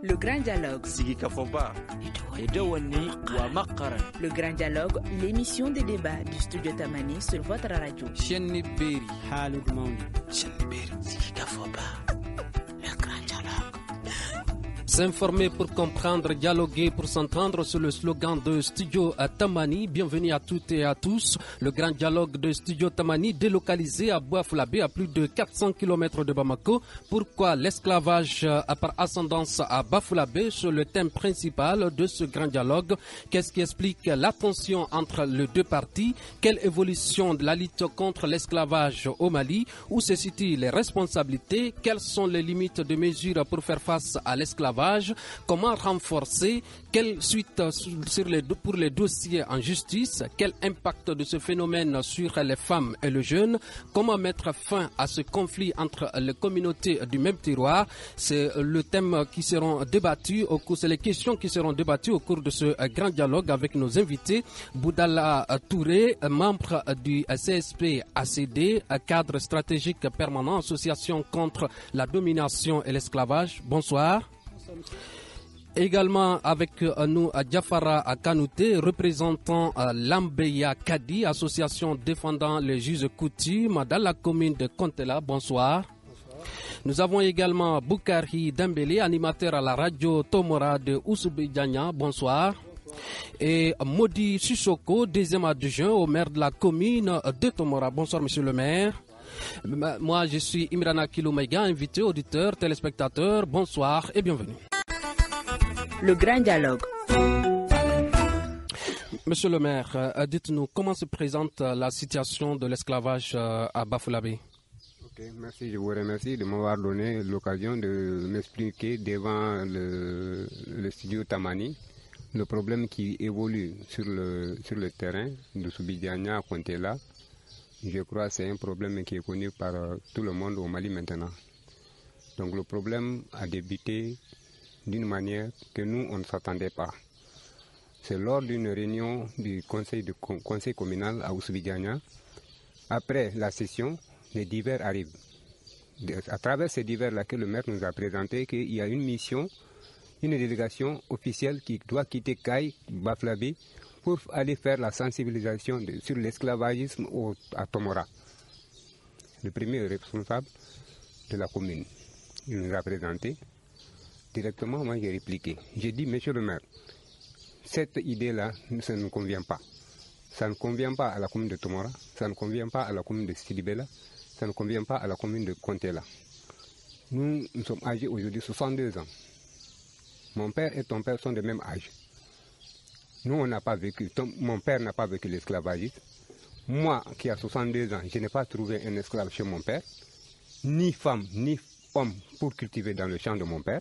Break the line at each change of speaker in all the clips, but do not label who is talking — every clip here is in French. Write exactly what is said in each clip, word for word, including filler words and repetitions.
Le Grand Dialogue.
Sigi Kafoba. Edouani wa Makaran.
Le Grand Dialogue, l'émission des débats du studio Tamani sur votre radio.
Chenni Beri.
Halud Mauni.
Chenni Beri. Sigi Kafoba. Le Grand Dialogue.
S'informer pour comprendre, dialoguer pour s'entendre sur le slogan de Studio Tamani. Bienvenue à toutes et à tous. Le grand dialogue de Studio Tamani délocalisé à Bouaflabé à plus de quatre cents kilomètres de Bamako. Pourquoi l'esclavage par ascendance à Bafulabé sur le thème principal de ce grand dialogue? Qu'est-ce qui explique la tension entre les deux parties? Quelle évolution de la lutte contre l'esclavage au Mali? Où se situent les responsabilités? Quelles sont les limites de mesures pour faire face à l'esclavage? Comment renforcer? Quelle suite sur les, pour les dossiers en justice? Quel impact de ce phénomène sur les femmes et les jeunes? Comment mettre fin à ce conflit entre les communautés du même terroir? C'est le thème qui seront débattus au cours, c'est les questions qui seront débattues au cours de ce grand dialogue avec nos invités. Boudala Touré, membre du C S P A C D, cadre stratégique permanent, association contre la domination et l'esclavage. Bonsoir. Également avec nous Diafara Kanouté, représentant l'Ambeya Kadi, association défendant les juges coutumes dans la commune de Kontela. Bonsoir. Bonsoir. Nous avons également Boukari Dembélé, animateur à la radio Tomora de Ousoubidjania. Bonsoir. Bonsoir. Et Modi Sissoko, deuxième adjoint au maire de la commune de Tomora. Bonsoir, monsieur le maire. Moi, je suis Imrana Kiloumaïga, invité, auditeur, téléspectateur. Bonsoir et bienvenue.
Le Grand Dialogue.
Monsieur le maire, dites-nous comment se présente la situation de l'esclavage à Bafulabé?
Ok, merci, je vous remercie de m'avoir donné l'occasion de m'expliquer devant le, le studio Tamani le problème qui évolue sur le, sur le terrain de Soubidiania à Kontela. Je crois que c'est un problème qui est connu par tout le monde au Mali maintenant. Donc le problème a débuté d'une manière que nous, on ne s'attendait pas. C'est lors d'une réunion du conseil, de, conseil communal à Oussoubidiania. Après la session, les divers arrivent. À travers ces divers-là que le maire nous a présenté qu'il y a une mission, une délégation officielle qui doit quitter Kaï, Baflabé, pour aller faire la sensibilisation de, sur l'esclavagisme au, à Tomora. Le premier responsable de la commune, il nous a présenté. Directement, moi j'ai répliqué. J'ai dit, monsieur le maire, cette idée-là, ça ne convient pas. Ça ne convient pas à la commune de Tomora, ça ne convient pas à la commune de Sidibela, ça ne convient pas à la commune de Kontela. Nous, nous sommes âgés aujourd'hui soixante-deux ans. Mon père et ton père sont de même âge. Nous, on n'a pas vécu, ton, mon père n'a pas vécu l'esclavagisme. Moi, qui a soixante-deux ans, je n'ai pas trouvé un esclave chez mon père, ni femme, ni homme pour cultiver dans le champ de mon père.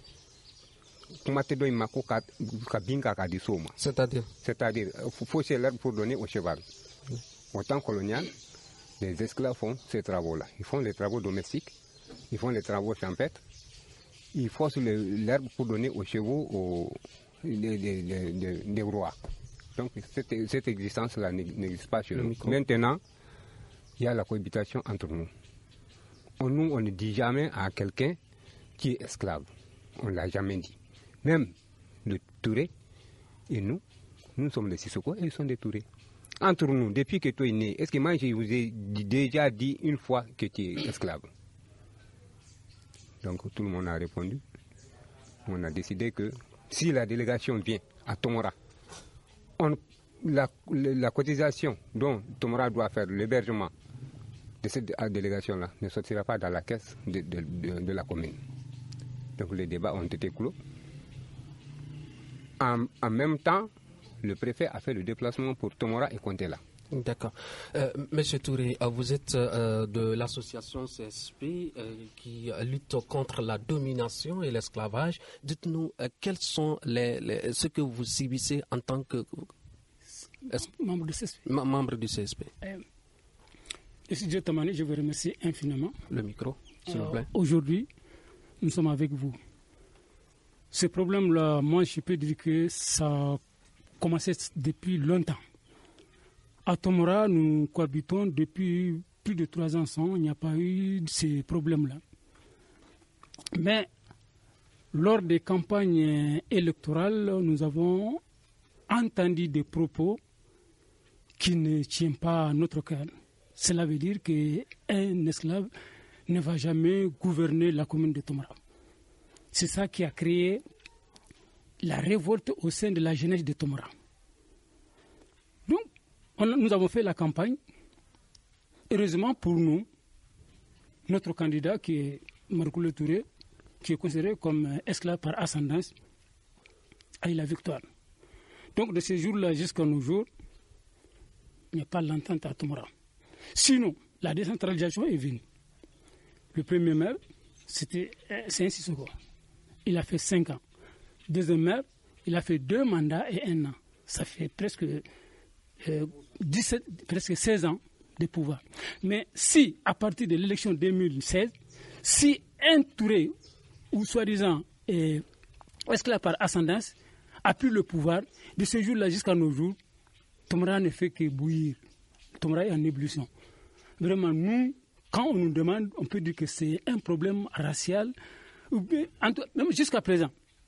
C'est-à-dire
C'est-à-dire, il faut chez l'herbe pour donner au cheval. Oui. Au temps colonial, les esclaves font ces travaux-là. Ils font les travaux domestiques, ils font les travaux champêtres, ils forcent l'herbe pour donner aux chevaux aux, des, des, des, des rois. Donc cette, cette existence-là n'existe pas chez nous. Maintenant, il y a la cohabitation entre nous. Nous, on ne dit jamais à quelqu'un qui est esclave. On ne l'a jamais dit. Même le Touré et nous, nous sommes des Sissoko et ils sont des Tourés. Entre nous, depuis que tu es né, est-ce que moi je vous ai déjà dit une fois que tu es esclave? Donc tout le monde a répondu. On a décidé que si la délégation vient à Tomora, on, la, la cotisation dont Tomora doit faire l'hébergement de cette délégation-là ne sortira pas dans la caisse de, de, de, de la commune. Donc les débats ont été clos. En, en même temps, le préfet a fait le déplacement pour Tomora et Kontela.
D'accord. Euh, Monsieur Touré, vous êtes euh, de l'association C S P euh, qui lutte contre la domination et l'esclavage. Dites-nous euh, quels sont les, les, ce que vous subissez en tant que
membre du C S P.
Membre du C S P.
Euh, Monsieur Tamani, je vous remercie infiniment.
Le micro, s'il vous plaît.
Euh, Aujourd'hui, nous sommes avec vous. Ce problème-là, moi, je peux dire que ça a commencé depuis longtemps. À Tomora, nous cohabitons depuis plus de trois ans. Il n'y a pas eu ces problèmes-là. Mais lors des campagnes électorales, nous avons entendu des propos qui ne tiennent pas à notre cœur. Cela veut dire qu'un esclave ne va jamais gouverner la commune de Tomra. C'est ça qui a créé la révolte au sein de la jeunesse de Tomra. Donc, on, nous avons fait la campagne. Heureusement pour nous, notre candidat qui est Marcoule Touré, qui est considéré comme esclave par ascendance, a eu la victoire. Donc, de ce jour-là jusqu'à nos jours, il n'y a pas l'entente à Tomra. Sinon, la décentralisation est venue. Le premier maire, c'était Saint Sissoko. Il a fait cinq ans. Deuxième maire, il a fait deux mandats et un an. Ça fait presque, euh, dix-sept, presque seize ans de pouvoir. Mais si, à partir de l'élection deux mille seize, si un Touré, ou soi-disant euh, esclave par ascendance, a pris le pouvoir, de ce jour-là jusqu'à nos jours, Tomra ne fait que bouillir. Tomra est en ébullition. Vraiment, nous, quand on nous demande, on peut dire que c'est un problème racial, ou bien, même jusqu'à présent.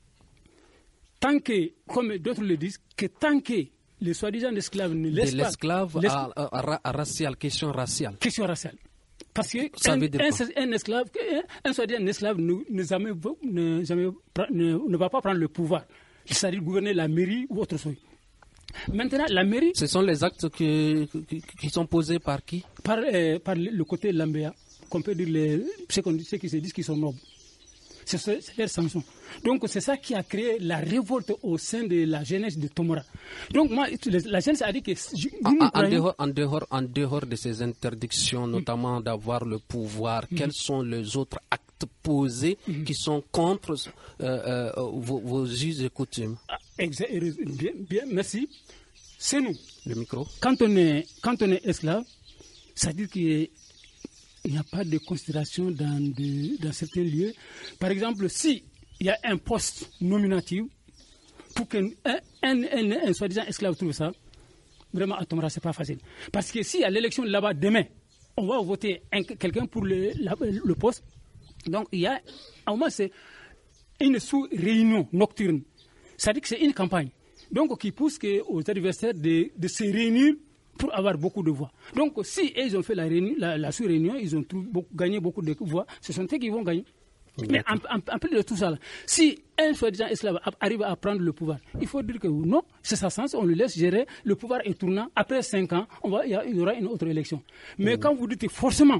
Tant que, comme d'autres le disent, que tant que les soi-disant esclaves ne laissent
de
pas...
l'esclave à, à, à raciale, question raciale.
Question raciale. Parce que
Ça
un,
veut dire
un, un esclave, un, un soi-disant esclave ne, ne, jamais, ne, jamais, ne, ne va pas prendre le pouvoir. C'est-à-dire gouverner la mairie ou autre chose. Maintenant, la mairie...
Ce sont les actes qui, qui, qui sont posés par qui?
Par, euh, par le côté lambéa, qu'on peut dire les, ceux, ceux qui se disent qu'ils sont nobles. C'est, c'est leur sanction. Donc c'est ça qui a créé la révolte au sein de la jeunesse de Tomra. Donc moi, la jeunesse a dit que...
En, en, en, dehors, en, dehors, en dehors de ces interdictions, notamment d'avoir le pouvoir, mm-hmm. quels sont les autres actes posés mm-hmm. qui sont contre euh, euh, vos, vos us et coutumes?
Ah, exact, bien, bien, merci. C'est nous.
Le micro.
Quand on est, quand on est esclave, ça veut dire qu'il n'y a pas de considération dans, de, dans certains lieux. Par exemple, si il y a un poste nominatif pour qu'un un, un, un, un soi-disant esclave trouve ça, vraiment à Tomra, ce n'est pas facile. Parce que s'il y a l'élection là-bas demain, on va voter un, quelqu'un pour le, la, le poste. Donc il y a, au moins, c'est une sous-réunion nocturne. Ça dit que c'est une campagne. Donc qui pousse que aux adversaires de, de se réunir pour avoir beaucoup de voix. Donc si ils ont fait la, réunion, la, la sous-réunion, ils ont tout, beaucoup, gagné beaucoup de voix, ce sont eux qui vont gagner. Mais en, en, en plus de tout ça, là, si un soi-disant esclave arrive à prendre le pouvoir, il faut dire que non, c'est sa sens, on le laisse gérer, le pouvoir est tournant, après cinq ans, on va, il y aura une autre élection. Mais mmh. quand vous dites forcément,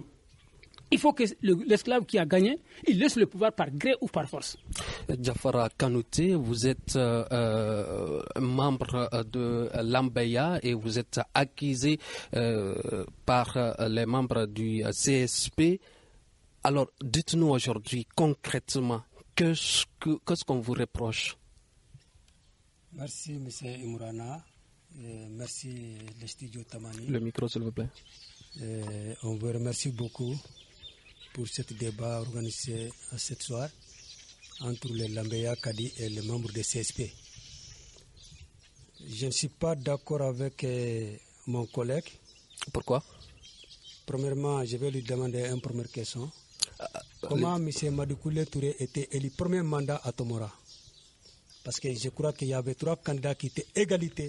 il faut que le, l'esclave qui a gagné, il laisse le pouvoir par gré ou par force.
Jafara Kanouté, vous êtes euh, euh, membre de l'Ambeya et vous êtes accusé euh, par euh, les membres du C S P. Alors, dites-nous aujourd'hui concrètement, qu'est-ce, que, qu'est-ce qu'on vous reproche?
Merci, M. Imurana. Et merci, le studio Tamani.
Le micro, s'il vous plaît.
Et on vous remercie beaucoup pour ce débat organisé ce soir entre les Lambeya Kadi et les membres des C S P. Je ne suis pas d'accord avec euh, mon collègue.
Pourquoi?
Premièrement, je vais lui demander une première question. Comment M. Madoukoulé Touré était élu premier mandat à Tomora? Parce que je crois qu'il y avait trois candidats qui étaient égalité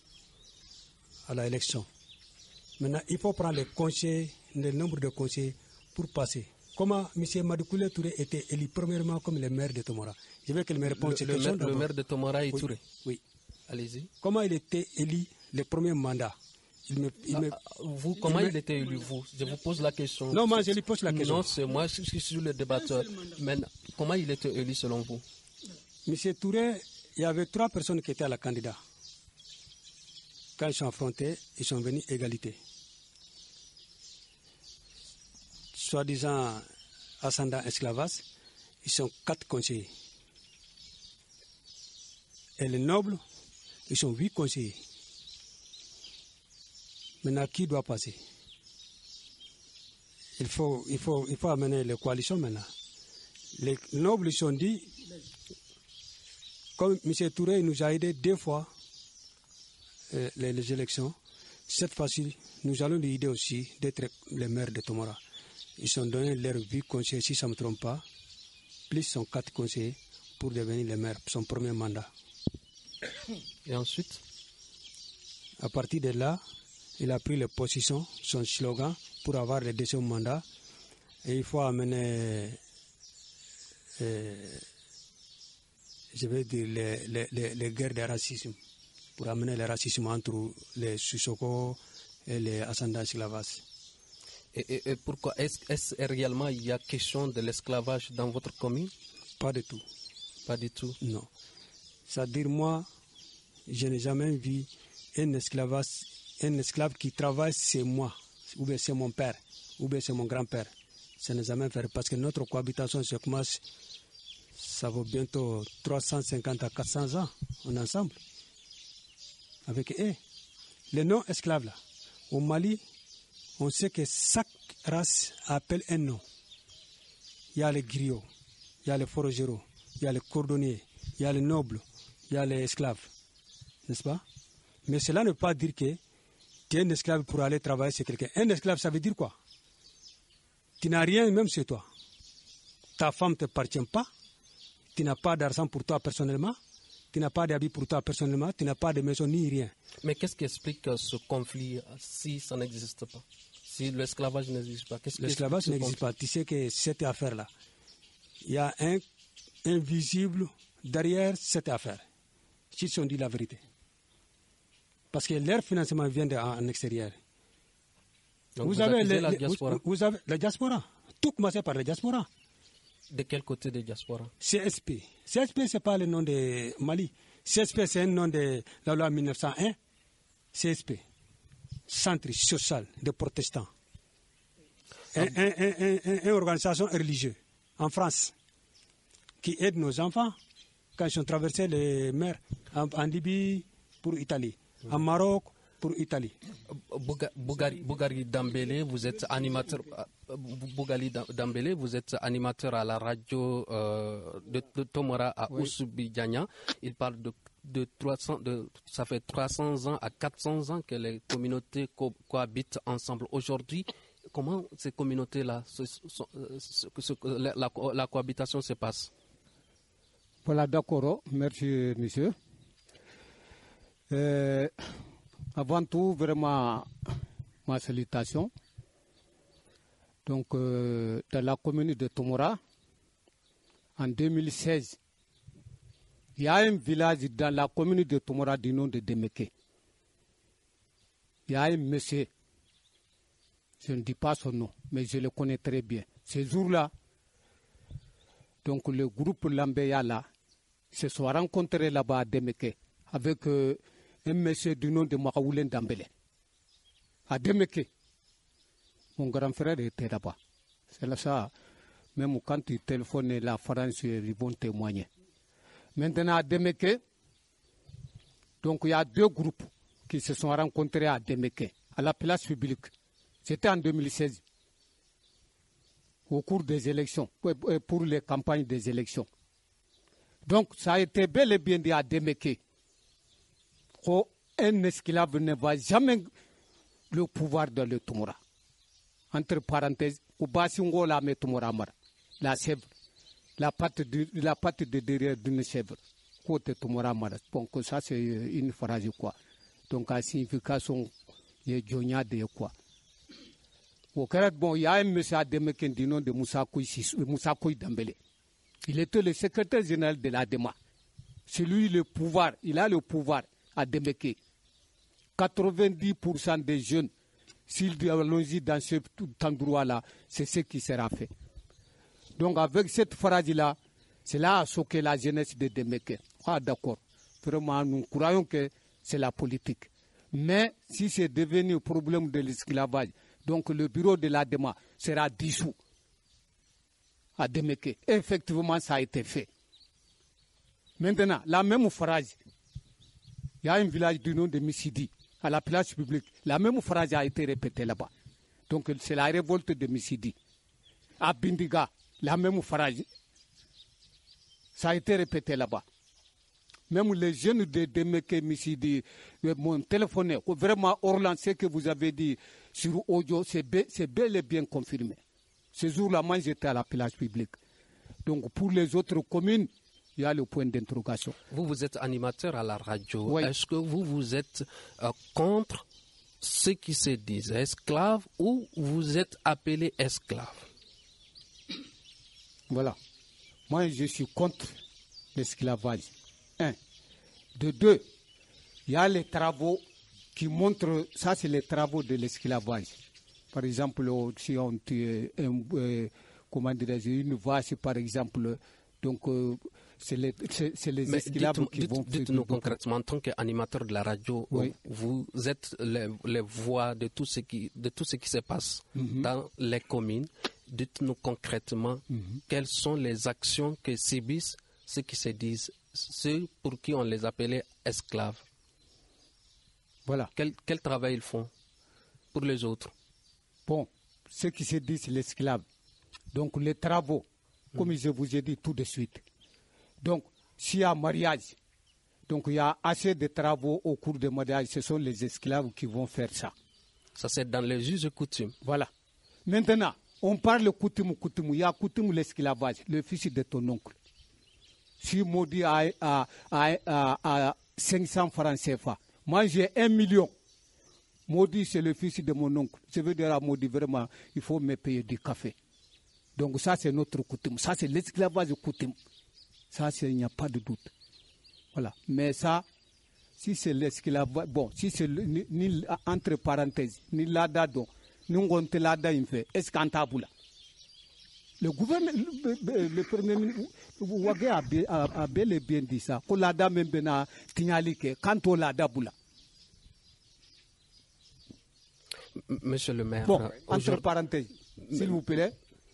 à l'élection. Maintenant, il faut prendre les conseils, le nombre de conseils pour passer. Comment M. Madoukoulé Touré était élu premièrement comme le maire de Tomora? Je veux qu'il me réponde
le,
cette
le
question.
Maire, le maire de Tomora est
oui,
Touré.
Oui.
Allez-y.
Comment il était élu le premier mandat? Il me, il me,
ah, vous, comment il, il était élu, vous? Je vous pose la question.
Non, moi, je lui pose la question.
Non, c'est moi, je suis sur le débatteur. Mais comment il était élu selon vous?
Monsieur Touré, il y avait trois personnes qui étaient à la candidat. Quand ils sont affrontés, ils sont venus égalité. Soi-disant ascendant esclavage, ils sont quatre conseillers. Et les nobles, ils sont huit conseillers. Maintenant, qui doit passer? Il faut, il faut, il faut amener les coalitions maintenant. Les nobles ils ont dit, comme M. Touré nous a aidé deux fois euh, les, les élections, cette fois-ci, nous allons lui aider aussi d'être les maires de Tomora. Ils ont donné leur huit conseillers, si ça ne me trompe pas, plus sont quatre conseillers pour devenir le maire, son premier mandat.
Et ensuite?
À partir de là, il a pris les positions, son slogan, pour avoir le deuxième mandat. Et il faut amener, euh, je vais dire, les, les, les, les guerres de racisme, pour amener le racisme entre les Sissoko et les ascendants esclavages.
Et, et, et pourquoi est-ce, est-ce réellement il y a question de l'esclavage dans votre commune?
Pas du tout.
Pas du tout?
Non. C'est-à-dire, moi, je n'ai jamais vu un esclave, un esclave qui travaille, c'est moi, ou bien c'est mon père, ou bien c'est mon grand-père. Ça n'est jamais fait parce que notre cohabitation se commence, ça vaut bientôt trois cent cinquante à quatre cents ans, on est ensemble. Avec eux. Les non-esclaves, là, au Mali, on sait que chaque race appelle un nom. Il y a les griots, il y a les forgerons, il y a les cordonniers, il y a les nobles, il y a les esclaves. N'est-ce pas? Mais cela ne veut pas dire que tu es un esclave pour aller travailler chez quelqu'un. Un esclave, ça veut dire quoi? Tu n'as rien même chez toi. Ta femme ne t'appartient pas. Tu n'as pas d'argent pour toi personnellement. Tu n'as pas d'habits pour toi personnellement. Tu n'as pas de maison ni rien.
Mais qu'est-ce qui explique ce conflit si ça n'existe pas? Si l'esclavage n'existe pas, qu'est-ce qui
L'esclavage n'existe pas. Tu sais que cette affaire-là, il y a un invisible derrière cette affaire. Si on dit la vérité. Parce que leur financement vient en extérieur.
Donc
vous,
vous
avez les,
la
les,
diaspora.
Vous, vous avez la diaspora. Tout commence par la diaspora.
De quel côté de diaspora?
C S P. C S P, ce n'est pas le nom de Mali. C S P, c'est un nom de la loi mille neuf cent un. C S P. Centre social des protestants. Ah. Une un, un, un, un organisation religieuse en France qui aide nos enfants quand ils ont traversé les mers en, en Libye pour l'Italie, en Maroc pour l'Italie.
Bougari, Bougari Dambélé, vous êtes animateur. Bougari Dambélé, vous êtes animateur à la radio euh, de, de Tomora à oui. Oussoubi-Diagna. Il parle de, de trois cents, de, ça fait trois cents ans à quatre cents ans que les communautés co cohabitent ensemble. Aujourd'hui, comment ces communautés-là, ce, ce, ce, ce, la, la, la cohabitation se passe?
Voilà, d'accord. Merci, monsieur. Euh, avant tout, vraiment, ma salutation. Donc, euh, dans la commune de Tomora, en deux mille seize, il y a un village dans la commune de Tomora du nom de Demeke. Il y a un monsieur, je ne dis pas son nom, mais je le connais très bien. Ce jour-là, donc le groupe Lambeya là, se sont rencontrés là-bas à Demeke avec euh, un monsieur du nom de Makaoulen Dambélé. À Demeke, mon grand frère était là-bas. C'est là ça, même quand il téléphone la France, ils vont témoigner. Maintenant à Demeke, donc il y a deux groupes qui se sont rencontrés à Demeke, à la place publique. C'était en deux mille seize, au cours des élections, pour les campagnes des élections. Donc, ça a été bel et bien dit à Demeke qu'un esclave ne va jamais le pouvoir dans le Tomora. Entre parenthèses, la chèvre, la patte de, la patte de derrière d'une chèvre. Côté Tomora Mara. Donc, ça, c'est une phrase, quoi. Donc, la signification, il y a de quoi. Bon, il y a un monsieur à Demeke du nom de Moussa Koui Dambélé. Il était le secrétaire général de l'Adema. C'est lui le pouvoir, il a le pouvoir à Demeke. quatre-vingt-dix pour cent des jeunes, s'ils allons-y dans cet endroit-là, c'est ce qui sera fait. Donc avec cette phrase-là, c'est là que la jeunesse de Demeke. Ah d'accord, vraiment nous croyons que c'est la politique. Mais si c'est devenu un problème de l'esclavage, donc le bureau de l'Adema sera dissous à Demeke. Effectivement, ça a été fait. Maintenant, la même phrase, il y a un village du nom de Missidi, à la place publique. La même phrase a été répétée là-bas. Donc, c'est la révolte de Missidi. À Bindiga, la même phrase, ça a été répété là-bas. Même les jeunes de Demeke, Missidi, m'ont téléphoné. Vraiment, Orlan, ce que vous avez dit sur audio, c'est bel et bien confirmé. Ce jour-là, moi, j'étais à la place publique. Donc, pour les autres communes, il y a le point d'interrogation.
Vous, vous êtes animateur à la radio.
Oui.
Est-ce que vous, vous êtes euh, contre ceux qui se disent esclaves ou vous êtes appelé esclave?
Voilà. Moi, je suis contre l'esclavage. Un. De deux, il y a les travaux qui montrent, ça c'est les travaux de l'esclavage. Par exemple, si on tue un, euh, comment dirais-je, une vache, par exemple, donc euh, c'est les, c'est, c'est les esclaves qui
dites,
vont...
Dites-nous concrètement, en tant qu'animateur de la radio,
oui.
vous êtes les, les voix de tout ce qui, de tout ce qui se passe mm-hmm. dans les communes. Dites-nous concrètement mm-hmm. quelles sont les actions que subissent ceux qui se disent, ceux pour qui on les appelait esclaves.
Voilà.
Quel, quel travail ils font pour les autres?
Bon, ceux qui se disent l'esclave, donc les travaux, mm. comme je vous ai dit tout de suite. Donc, s'il y a mariage, donc il y a assez de travaux au cours du mariage, ce sont les esclaves qui vont faire ça.
Ça, c'est dans les us et coutumes.
Voilà. Maintenant, on parle coutume, coutume, il y a coutume l'esclavage, le fils de ton oncle. Si Maudit a, a, a, a, a cinq cents francs C F A, moi j'ai un million. Maudit, c'est le fils de mon oncle. Je veux dire à Maudit, vraiment, il faut me payer du café. Donc ça, c'est notre coutume. Ça, c'est l'esclavage coutume. Ça, il n'y a pas de doute. Voilà. Mais ça, si c'est l'esclavage, bon, si c'est le, ni, ni, entre parenthèses, ni l'ada, donc, ni on te l'ada, il fait, est-ce qu'en taboula? Le gouvernement, le, le premier ministre, Ouagé a, a, a bel et bien dit ça. Quand l'ada même bena tignalike, quand on l'ada boula.
Monsieur le maire.
Bon, entre parenthèses, s'il vous plaît,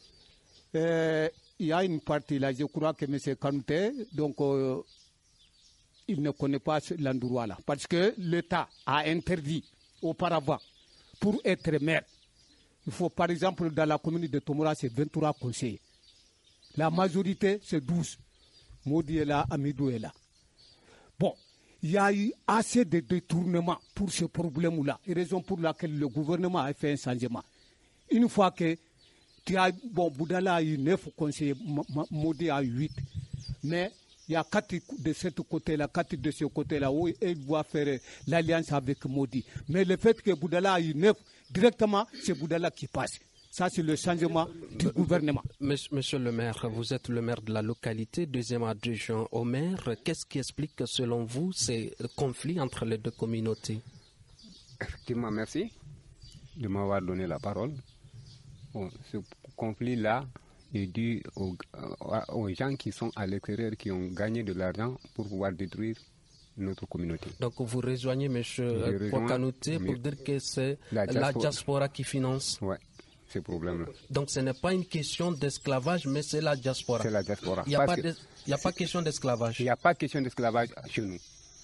euh, il y a une partie là, je crois que M. Kanouté, donc euh, il ne connaît pas l'endroit là, parce que l'État a interdit auparavant, pour être maire, il faut par exemple dans la commune de Tomora, c'est vingt-trois conseillers. La majorité, c'est douze. Maudit est là, Amidou est là. Bon. Il y a eu assez de détournements pour ce problème-là, raison pour laquelle le gouvernement a fait un changement. Une fois que tu as, bon, Boudala a eu neuf conseillers, Maudit a eu huit, mais il y a quatre de ce côté-là, quatre de ce côté-là, où il doit faire l'alliance avec Maudit. Mais le fait que Boudala a eu neuf, directement, c'est Boudala qui passe. Ça, c'est le changement du gouvernement.
Monsieur le maire, vous êtes le maire de la localité, deuxième adjoint au maire. Qu'est-ce qui explique, selon vous, ces conflits entre les deux communautés?
Effectivement, merci de m'avoir donné la parole. Bon, ce conflit-là est dû aux, aux gens qui sont à l'extérieur, qui ont gagné de l'argent pour pouvoir détruire notre communauté.
Donc vous rejoignez M. Kanouté pour dire que c'est la diaspora, la diaspora qui finance.
Oui. Ces problèmes-là.
Donc ce n'est pas une question d'esclavage, mais c'est la diaspora.
C'est la diaspora.
Il n'y a, pas, de, il a pas question d'esclavage.
Il n'y a pas question d'esclavage chez nous.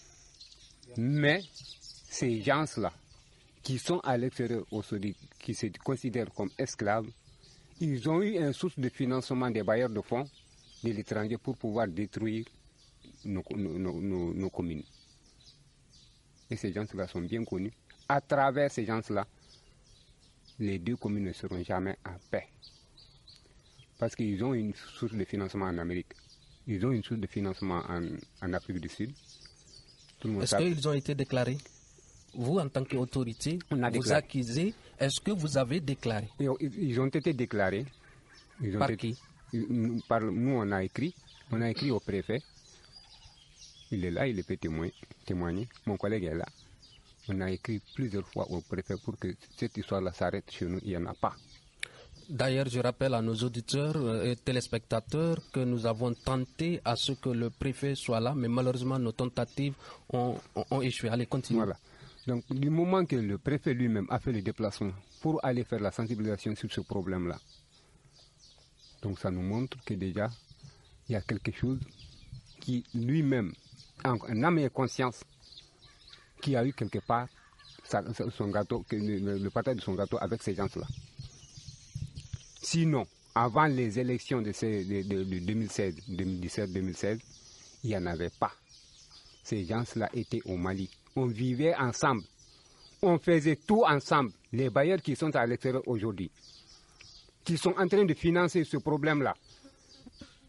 Mais ces gens-là, qui sont à l'extérieur aujourd'hui, qui se considèrent comme esclaves, ils ont eu une source de financement des bailleurs de fonds de l'étranger pour pouvoir détruire nos, nos, nos, nos communes. Et ces gens-là sont bien connus. À travers ces gens-là, les deux communes ne seront jamais en paix. Parce qu'ils ont une source de financement en Amérique. Ils ont une source de financement en, en Afrique du Sud.
Est-ce qu'ils ont été déclarés? Vous, en tant qu'autorité, vous accusez, est-ce que vous avez déclaré?
Ils, ils ont été déclarés. Ils ont
par
été,
qui?
Par, nous, on a écrit. On a écrit au préfet. Il est là, il peut témoigner. témoigner. Mon collègue est là. On a écrit plusieurs fois au préfet pour que cette histoire-là s'arrête chez nous. Il n'y en a pas.
D'ailleurs, je rappelle à nos auditeurs et téléspectateurs que nous avons tenté à ce que le préfet soit là, mais malheureusement, nos tentatives ont, ont, ont échoué. Allez, continuez.
Voilà. Donc, du moment que le préfet lui-même a fait le déplacement pour aller faire la sensibilisation sur ce problème-là, donc ça nous montre que déjà, il y a quelque chose qui lui-même, en âme et conscience, qui a eu quelque part sa, son gâteau, le, le partage de son gâteau avec ces gens-là. Sinon, avant les élections de, ces, de, de, de deux mille seize, deux mille dix-sept, deux mille seize, il n'y en avait pas. Ces gens-là étaient au Mali. On vivait ensemble. On faisait tout ensemble. Les bailleurs qui sont à l'extérieur aujourd'hui, qui sont en train de financer ce problème-là,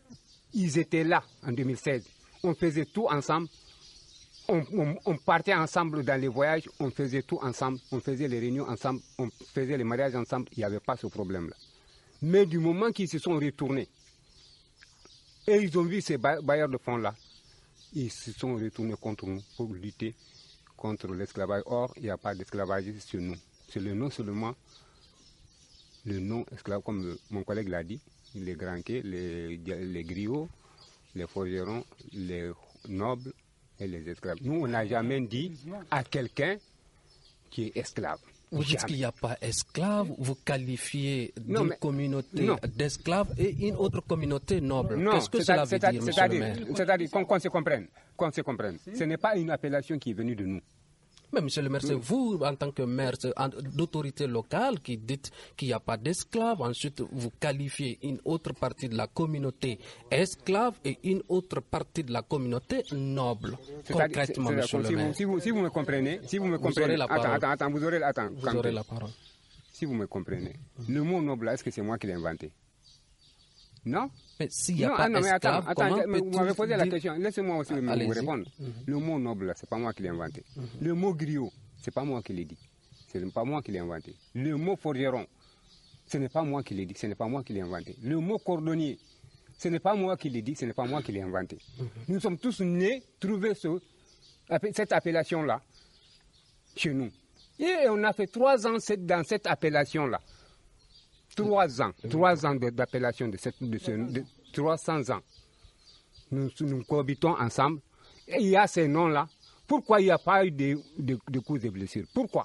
ils étaient là en deux mille seize. On faisait tout ensemble. On, on, on partait ensemble dans les voyages, on faisait tout ensemble, on faisait les réunions ensemble, on faisait les mariages ensemble, il n'y avait pas ce problème-là. Mais du moment qu'ils se sont retournés, et ils ont vu ces bailleurs de fonds-là, ils se sont retournés contre nous pour lutter contre l'esclavage. Or, il n'y a pas d'esclavage sur nous. C'est le nom seulement, le nom esclave, comme mon collègue l'a dit, les granquets, les, les griots, les forgerons, les nobles et les esclaves. Nous, on n'a jamais dit à quelqu'un qui est esclave.
Vous dites qu'il n'y a pas esclave, vous qualifiez
Non,
d'une
mais-
communauté
non.
d'esclaves et une autre communauté noble.
Non,
Qu'est-ce que cela veut dire, monsieur le
c'est-à-dire,
maire?
c'est-à-dire qu'on qu'on se comprenne, qu'on se comprenne. Ce n'est pas une appellation qui est venue de nous.
Mais monsieur le maire, c'est vous, en tant que maire c'est en- d'autorité locale, qui dites qu'il n'y a pas d'esclaves. Ensuite, vous qualifiez une autre partie de la communauté esclave et une autre partie de la communauté noble.
C'est-à-dire-
Concrètement,
c'est-à-dire,
monsieur le
si, vous,
maire.
si, vous, si vous me comprenez, si vous me
Vous
comprenez,
aurez la
attends,
parole.
attends, attends, vous aurez, attends,
Vous
Kanté.
aurez la parole.
Si vous me comprenez, le mot noble, là, est-ce que c'est moi qui l'ai inventé? Non?
Mais s'il n'y a
Non,
pas
ah non, mais attends,
d'esclaves,
attends,
comment
mais vous m'avez
peut-on
posé la
dire-
question. Laissez-moi aussi me-
Allez-y.
vous répondre. Le mot noble, là, c'est pas moi qui l'ai inventé. Le mot griot, c'est pas moi qui l'ai dit. Ce n'est pas moi qui l'ai inventé. Le mot forgeron, ce n'est pas moi qui l'ai dit, ce n'est pas moi qui l'ai inventé. Le mot cordonnier, ce n'est pas moi qui l'ai dit, ce n'est pas moi qui l'ai inventé. Nous sommes tous nés, trouver ce, cette appellation-là chez nous. Et on a fait trois ans cette- dans cette appellation-là. Trois ans, trois ans de- d'appellation de, cette, de, ce, de trois cents ans. Nous, nous cohabitons ensemble. Et il y a ces noms-là. Pourquoi il n'y a pas eu de, de, de coups et blessures? Pourquoi?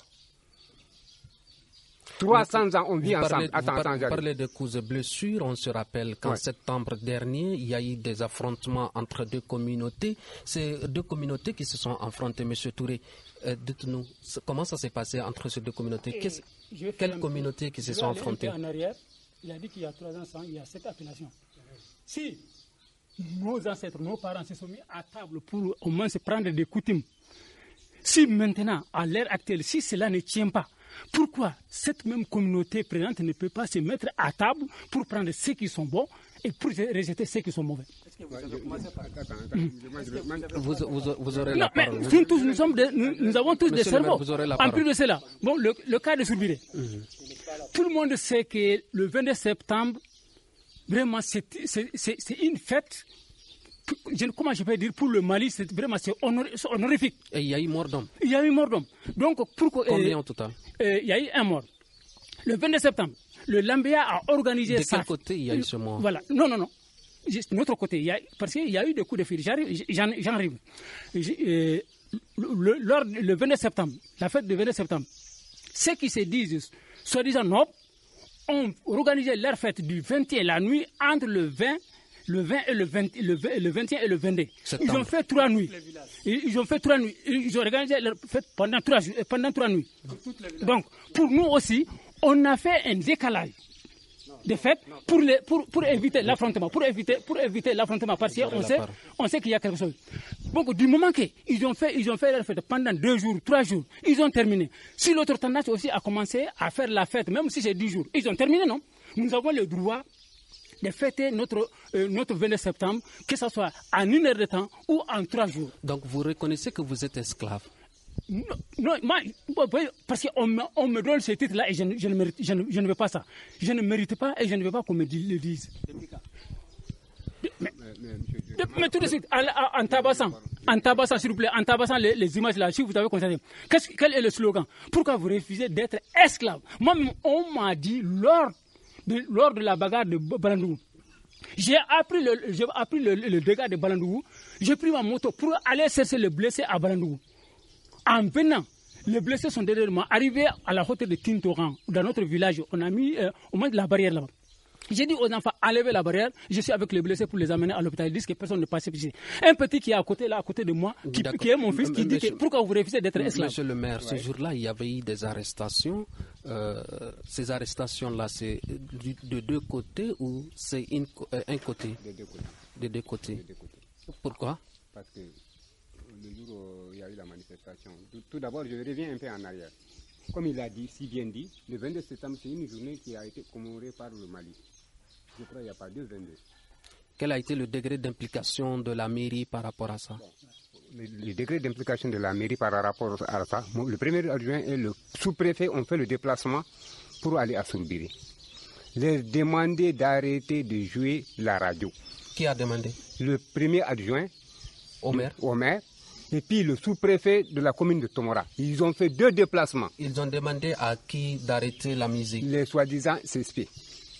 trois cents ans, on vit
Vous
ensemble.
parlez, vous
Attends,
par-
attends, j'arrive.
parlez de coups et blessures. On se rappelle qu'en
Ouais.
septembre dernier, il y a eu des affrontements entre deux communautés. C'est deux communautés qui se sont affrontées. Monsieur Touré, euh, dites-nous, c'est- comment ça s'est passé entre ces deux communautés? Qu'est-ce-
Je vais faire
Quelles
un peu-
communautés qui se
je vais
sont
aller un peu
affrontées?
En arrière, il a dit qu'il y a trois ans, il y a cette appellation. Si nos ancêtres, nos parents se sont mis à table pour au moins se prendre des coutumes, si maintenant, à l'ère actuelle, si cela ne tient pas, pourquoi cette même communauté présente ne peut pas se mettre à table pour prendre ceux qui sont bons et pour rejeter ceux qui sont mauvais?
Vous, vous- vous aurez
Non,
la
mais
parole.
nous, tous, nous, sommes des- nous, nous avons tous
Monsieur
des
le maire,
cerveaux.
vous aurez la
En
parole.
plus de cela, bon, le, le cas de Sourbiré. Tout le monde sait que le vingt-deux septembre, vraiment, c'est c'est- c'est- c'est une fête. Je- comment je peux dire, pour le Mali, c'est vraiment c'est honor- c'est honorifique.
Et il y a eu mort d'homme.
Il y a eu mort d'homme. Donc, pourquoi
Combien
euh,
au total?
euh, il y a eu un mort. Le vingt-deux septembre, le Lambéa a organisé
De
ça.
quel côté il y a eu ce mort?
Voilà. Non, non, non. Juste de notre côté. Il y a, parce qu'il y a eu des coups de fil. J'arrive- J'en j'en arrive. J'ai- euh, le, lors, le vingt-deux septembre, la fête du vingt-deux septembre, ceux qui se disent, soi-disant nobles, ont organisé leur fête du vingt et un la nuit entre le vingt, le vingt et le vingt, le vingt, le vingt et un et le vingt-deux. Ils
Septembre.
ont fait trois nuits. Ils, ils ont fait trois nuits. Ils ont organisé leur fête pendant trois, jours- pendant trois nuits. Donc, pour nous aussi, on a fait un décalage de fête pour, les, pour, pour éviter l'affrontement. Pour éviter, pour éviter l'affrontement parce qu'on sait, on sait qu'il y a quelque chose. Donc, du moment qu'ils ont fait, ils ont fait leur fête pendant deux jours, trois jours, ils ont terminé. Si l'autre tendance aussi a commencé à faire la fête, même si c'est dix jours, ils ont terminé, non? Nous avons le droit de fêter notre, euh, notre vingt-deux septembre, que ce soit en une heure de temps ou en trois jours.
Donc vous reconnaissez que vous êtes esclave.
Non, non, moi, moi, oui, parce qu'on me, on me donne ce titre-là et je, ne- je, ne mérite- je, ne, je ne veux pas ça. Je ne mérite pas et je ne veux pas qu'on me di- le dise. Mais, de- mais tout de suite, en, en- en tabassant, en tabassant, s'il vous plaît, en tabassant les, les images là, si vous avez constaté, qu'est-ce- quel est le slogan? Pourquoi vous refusez d'être esclave? Moi, on m'a dit lors de, lors de la bagarre de Balandougou, j'ai appris le, j'ai appris le, le dégât de Balandougou, j'ai pris ma moto pour aller chercher le blessé à Balandougou. En venant, les blessés sont derrière moi. Arrivé à la hauteur de Tintoran, dans notre village, on a mis euh, au moins de la barrière là-bas. J'ai dit aux enfants, enlevez la barrière. Je suis avec les blessés pour les amener à l'hôpital. Ils disent que personne ne passe ici. Un petit qui est à côté, là, à côté de moi, qui,
D'accord.
qui est mon fils, qui
M-
dit
monsieur-
que pourquoi vous refusez d'être esclave?
Monsieur le maire, ce jour-là, il y avait eu des arrestations. Euh, ces arrestations-là, c'est du- de deux côtés ou c'est une co- euh, un côté?
Des deux côtés.
De deux côtés.
Des deux côtés.
Pourquoi?
Parce que le jour où il y a eu la manifestation, tout, tout d'abord, je reviens un peu en arrière. Comme il a dit, si bien dit, le vingt-deux septembre, c'est une journée qui a été commémorée par le Mali. Je crois qu'il n'y a pas deux vingt-deux.
Quel a été le degré d'implication de la mairie par rapport à ça?
Le, le degré d'implication de la mairie par rapport à ça, le premier adjoint et le sous-préfet ont fait le déplacement pour aller à Soumbiri. Les demander d'arrêter de jouer la radio.
Qui a demandé?
Le premier adjoint,
Omer.
Omer, et puis le sous-préfet de la commune de Tomora. Ils ont fait deux déplacements.
Ils ont demandé à qui d'arrêter la musique?
Les soi-disant C S P.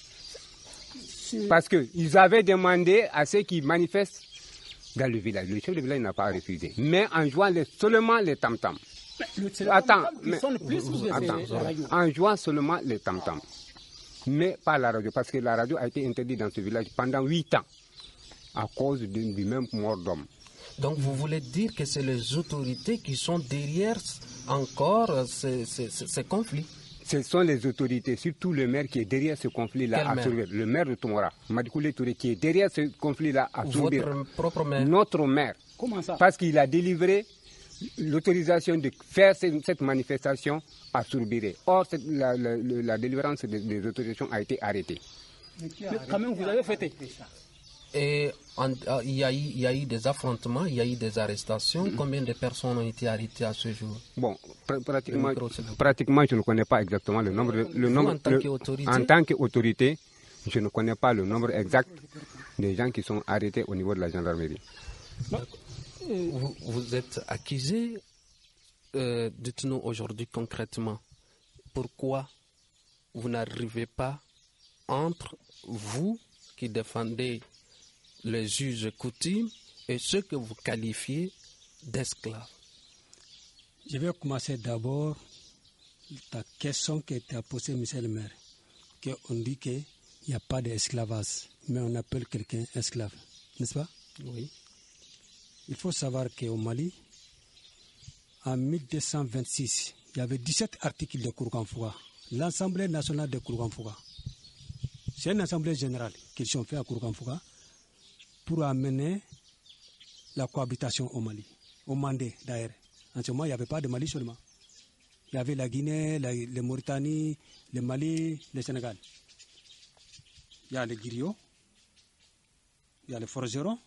Parce qu'ils avaient demandé à ceux qui manifestent dans le village. Le chef de village n'a pas refusé. Mais en jouant les, seulement les tam-tams. Attends, mais, attends, en jouant seulement les tam-tams. Mais pas la radio, parce que la radio a été interdite dans ce village pendant huit ans à cause du, du même mort d'homme.
Donc vous voulez dire que c'est les autorités qui sont derrière encore ces, ces, ces conflits?
Ce sont les autorités, surtout le maire qui est derrière ce conflit-là à Soumbiri. Le maire de Tomora, Madikoulé Touré, qui est derrière ce conflit-là à Soumbiri.
Votre propre maire?
Notre maire.
Comment ça?
Parce qu'il a délivré l'autorisation de faire cette, cette manifestation à Soumbiri. Or, cette, la, la, la délivrance des, des autorisations a été arrêtée.
Mais quand même, vous avez fêté.
Et il y, y a eu des affrontements, il y a eu des arrestations. Mm-hmm. Combien de personnes ont été arrêtées à ce jour?
Bon, pr pratiquement, pratiquement, je ne connais pas exactement le nombre. De, le
Vous,
nombre
en tant qu'autorité?
En tant qu'autorité, je ne connais pas le nombre exact des gens qui sont arrêtés au niveau de la gendarmerie.
Vous, vous êtes accusé. Euh, dites-nous aujourd'hui concrètement, pourquoi vous n'arrivez pas entre vous qui défendez les juges coutumes et ceux que vous qualifiez d'esclaves?
Je vais commencer d'abord ta question qui était posée, monsieur le maire. On dit qu'il n'y a pas d'esclavage, mais on appelle quelqu'un esclave, n'est-ce pas?
Oui.
Il faut savoir qu'au Mali, en mille deux cent vingt-six, il y avait dix-sept articles de Kourganfouga. L'Assemblée nationale de Kourganfouga. C'est une assemblée générale qu'ils ont fait à Kourganfouga pour amener la cohabitation au Mali, au Mandé d'ailleurs. En ce moment, il n'y avait pas de Mali seulement. Il y avait la Guinée, la, le Mauritanie, le Mali, le Sénégal. Il y a les griots, il y a les forgerons,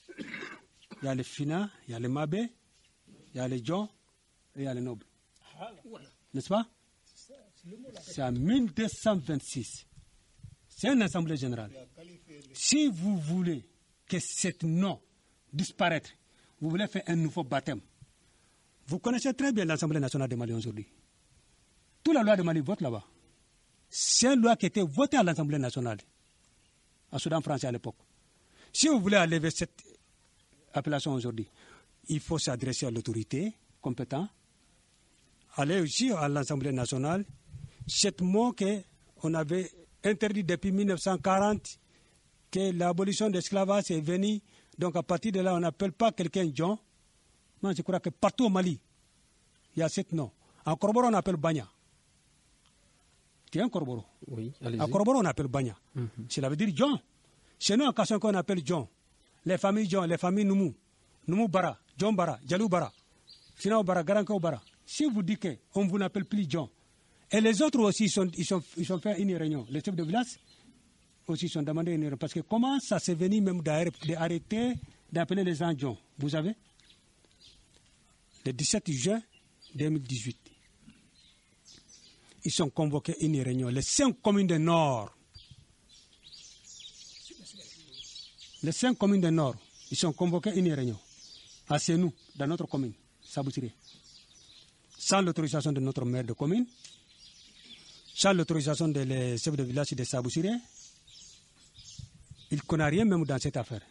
il y a les Fina, il y a les Mabé, il y a les Djon et il y a les nobles. N'est-ce pas? C'est en mille deux cent vingt-six. C'est une assemblée générale. Si vous voulez que ce nom disparaisse, vous voulez faire un nouveau baptême. Vous connaissez très bien l'Assemblée nationale de Mali aujourd'hui. Toute la loi de Mali vote là-bas. C'est une loi qui a été votée à l'Assemblée nationale, à Soudan français à l'époque. Si vous voulez enlever cette appellation aujourd'hui, il faut s'adresser à l'autorité compétente, aller aussi à l'Assemblée nationale. Ce mot qu'on avait interdit depuis mille neuf cent quarante, que l'abolition de l'esclavage est venue. Donc à partir de là, on n'appelle pas quelqu'un John. Moi, je crois que partout au Mali, il y a ce nom. En Korboro, on appelle Banya. Tu es un Korboro?
Oui, allez-y.
En Korboro, on appelle Banya. Mm-hmm. Cela veut dire John. Chez nous, en Kassanko, on appelle John. Les familles John, les familles Noumou. Noumou Bara, John Bara, Jalou Bara, Sinao Bara, Garanko Bara. Si vous dites qu'on vous n'appelle plus John, et les autres aussi, ils sont, ils sont, ils sont fait une réunion. Les chefs de village aussi sont demandé une réunion. Parce que comment ça s'est venu même d'arrêter d'appeler les gens John? Vous savez? Le dix-sept juin deux mille dix-huit, ils sont convoqués une réunion. Les cinq communes du Nord, les cinq communes du Nord, ils sont convoqués une réunion. À Sénou, dans notre commune, Saboussiré. Sans l'autorisation de notre maire de commune, sans l'autorisation des chefs de village de Saboussiré, il ne connaît rien même dans cette affaire.